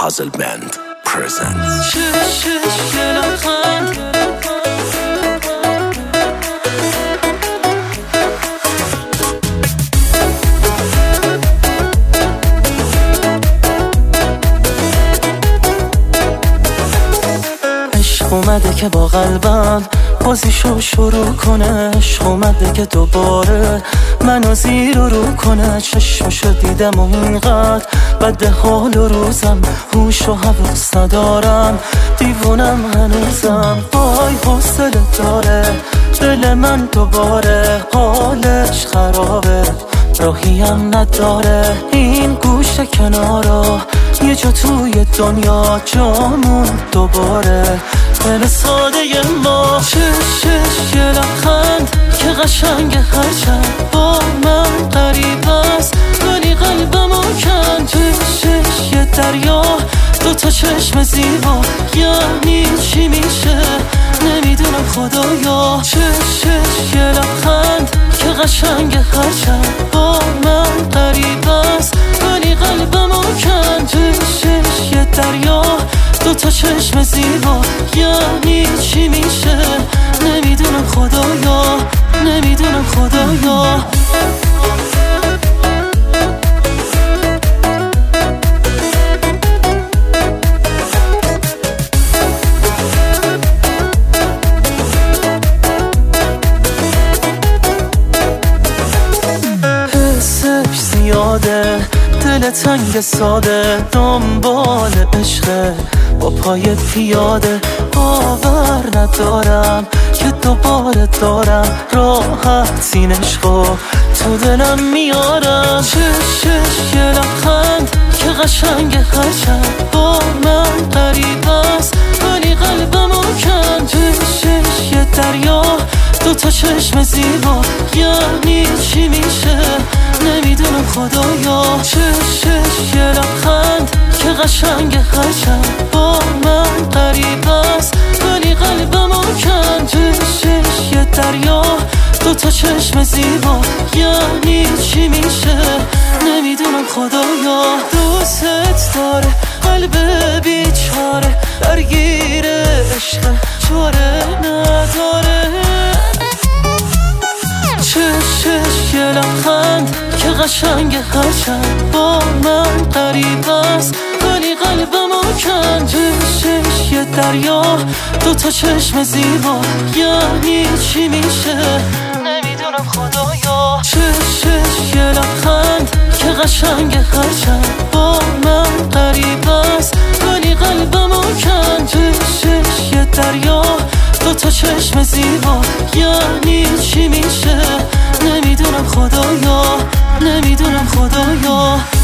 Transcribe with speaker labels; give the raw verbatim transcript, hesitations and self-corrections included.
Speaker 1: Puzzle Band presents.
Speaker 2: عشق اومده که با قلبم بازیشو شروع کنه، عشق اومده که دوباره منو زیر و رو کنه. چشمشو دیدم و اینقدر بد حال و روزم، هوش و حواس ندارم، دیوونم هنوزم. وای حوصله داره دل من دوباره، حالش خرابه راهیم نداره. این گوشه کنارا یه جا توی دنیا جامون دوباره. دل ساده ما شش شش یه لبخند که قشنگ هرچند با من قریب است، ولی قلبمو کن. شش شش یه دریا دو تا چشم زیبا، یعنی چی میشه نمیدونم خدایا. شش شش یه لبخند که قشنگ هرچند با من قریب است، ولی قلبمو کن. شش شش یه دریا دو تا چشم زیبا، یعنی چی میشه نمیدونم خدایا، نمیدونم خدایا. حسش زیاده دل تنگ ساده، دنبال عشقه با پای پیاده. باور ندارم که دوباره دارم راحت این عشقو تو دلم میارم. شش شش یه لبخند که قشنگ هرچند با من قریب است، ولی قلبمو کن. شش شش یه دریا دو تا چشم زیبا، یعنی چی میشه نمیدونم خدایا. شش شش یه لبخند که قشنگ هرچند با من قریب است، ولی قلبمو کن. شش شش یه دریا دو تا چشم زیبا، یعنی چی میشه نمیدونم خدایا. دوست داره قلب بیچاره، درگیر عشق چاره نداره. شش شش یه لبخند که قشنگ هرچند با من قریب است، ولی قلبمو کن. شش شش یه دریا دو تا چشم زیبا، یعنی چی میشه نمیدونم خدایا. شش شش یه لبخند که قشنگ هرچند با من قریب است، ولی قلبمو کن. شش شش یه دریا دو تا چشم زیبا، یعنی چی میشه نمیدونم خدایا، نمیدونم خدایا.